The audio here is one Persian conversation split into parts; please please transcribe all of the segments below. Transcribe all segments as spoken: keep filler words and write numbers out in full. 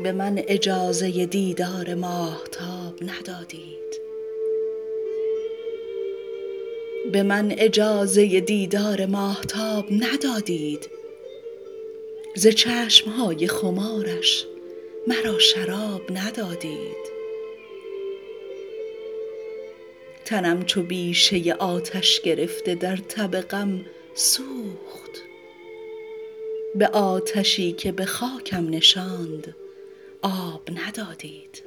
به من اجازه دیدار ماهتاب ندادید. به من اجازه دیدار ماهتاب ندادید. ز چشمهای خمارش مرا شراب ندادید. تنم چو بیشه آتش گرفته در تب غم سوخت. به آتشی که به خاکم نشاند آب ندادید.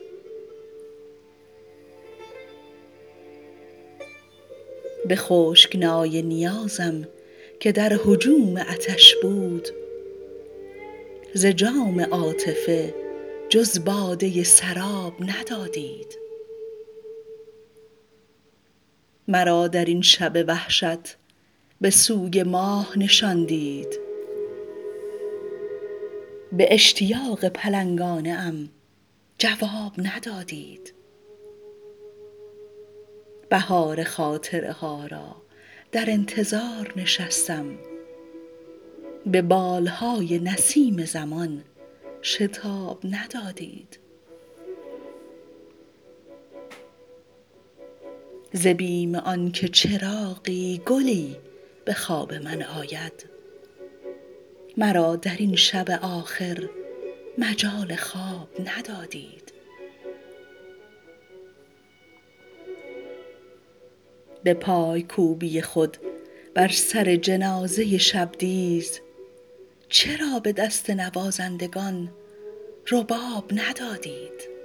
به خشکنای نیازم که در هجوم عطش بود، ز جام عاطفه جز باده سراب ندادید. مرا در این شب وحشت به سوی ماه نشاندید. به اشتیاق پلنگانه ام جواب ندادید. بهار خاطره ها را در انتظار نشستم. به بالهای نسیم زمان شتاب ندادید. ز بیم آنکه چراغی گلی به خواب من آید، مرا در این شب آخر مجال خواب ندادید. به پای کوبی خود بر سر جنازه شبدیز، چرا به دست نوازندگان رباب ندادید؟